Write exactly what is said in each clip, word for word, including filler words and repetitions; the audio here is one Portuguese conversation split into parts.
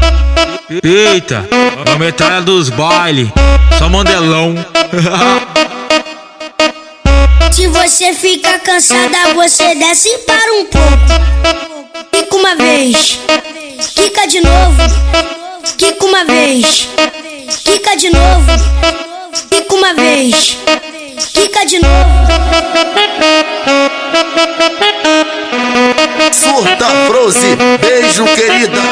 Eita, a metralha dos baile, só mandelão. Se você fica cansada, você desce e para um pouco. Quica uma vez, quica de novo. Quica uma vez, quica de novo. Quica uma vez, quica de novo. Surta, Froze, beijo querida.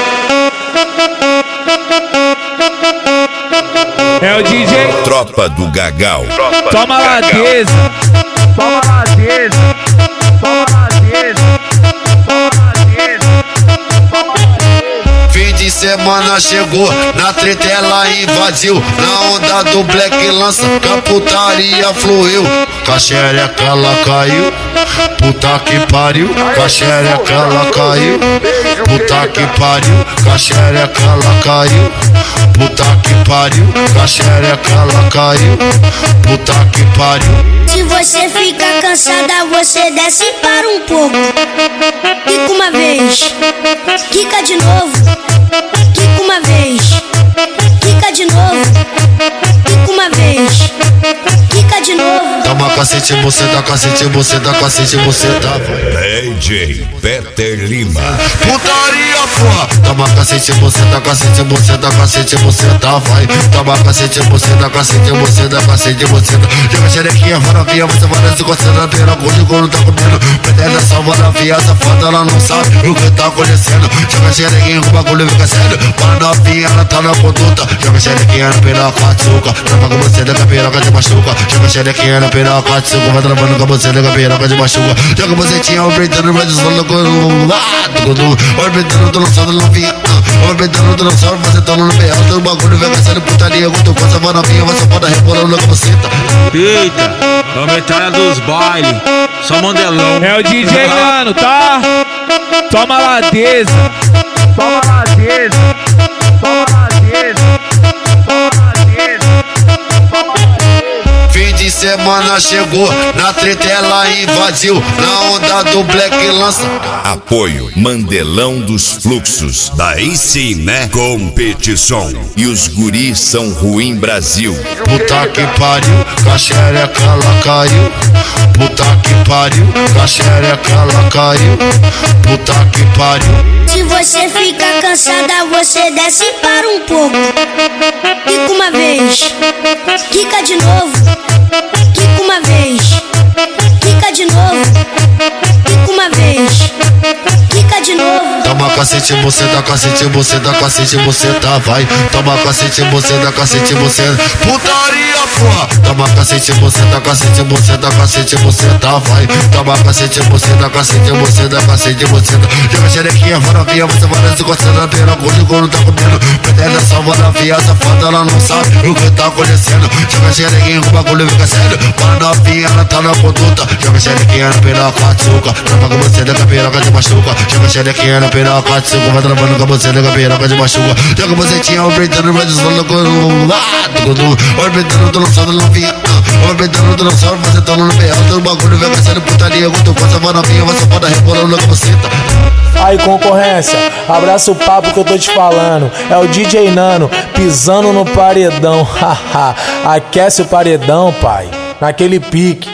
É o D J Tropa do Gagal. Toma ladeza, toma ladeza, toma ladeza, toma ladeza, toma ladeza. Fim de semana chegou, na treta ela invadiu. Na onda do Black lança, que a putaria fluiu. Caxereca ela caiu, puta que pariu. Caxereca ela caiu, puta que pariu. Caxereca ela caiu, puta que pariu. Caxereca ela caiu, puta que pariu. Se você fica cansada, você desce e para um pouco. Quica uma vez, quica de novo. Quica uma vez, quica de novo. Quica uma vez, quica de novo. Toma cacete, você dá cacete, você dá cacete, você dá. D J Peter Lima. Putaria, porra. Toma cacete, você dá cacete, você dá cacete, você dá, vai. Toma cacete, você dá cacete, você dá cacete, você dá. Joga xerequinha, varavia, você vai se coçando na pera, com o couro tá comendo. Pretende salvar na via, safada, ela não sabe o que tá acontecendo. Joga xerequinha, o bagulho fica sério. Para novinha, ela tá na conduta. Joga xerequinha na pera, com açúcar. Trava com você, da piroca de machuca. Joga xerequinha na pera, com açúcar. Vai travando com você, da piroca de machuca. Joga bucetinha, o breitando, vai desfalando com o... Ah, tudo. Olha o breitando, tô lançando novinha. Olha o breitando, tô lançando, você tá no pé. O bagulho vem caçando putaria. Quando tu gosta, vai novinha, você pode rebolando com você, tá? Eita, a metralha dos baile, só mandelão. É o D J Nano, tá? Toma ladeza, toma ladeza, toma ladeza, toma ladeza, toma ladeza. Fim de semana chegou, na treta ela invadiu. Na onda do Black lança. Apoio Mandelão dos Fluxos. Daí sim, né? Competição. E os guris são ruim Brasil. Puta que pariu, caxereca ela caiu. Puta que pariu, caxereca ela caiu. Puta que pariu. Se você fica cansada, você desce e para um pouco. Quica uma vez, quica de novo. Quica uma vez, quica de novo. Quica uma vez, quica de novo. Toma cacete, você dá cacete, você dá cacete, você tá, vai. Toma cacete, você dá cacete, você. Putaria, porra. Toma cacete, você dá cacete, você dá cacete, você tá, vai. Toma cacete, você dá cacete, você dá cacete, você dá. Joga xerequinha, varavia, você vai se coçando na pera, com o couro tá comendo. Pretende salvar na via, safada, ela não sabe o que tá acontecendo. Joga xerequinha, o bagulho fica sério. Para novinha, ela tá na conduta. Joga xerequinha na pera, com açúcar. Trava com você, da piroca de machuca. Joga xerequinha na pera, com açúcar. Vai travando com você, da piroca de machuca. Joga bucetinha, o breitando, vai desfalando com o... Ah, tudo. Olha o breitando, tô lançando novinha. Olha o breitando, tô lançando, você tá no pé. O bagulho vem caçando putaria. Quando tu gosta, vai novinha, você pode rebolando com você, tá? Aí concorrência, abraça o papo que eu tô te falando. É o D J Nano pisando no paredão. Haha, aquece o paredão, pai, naquele pique.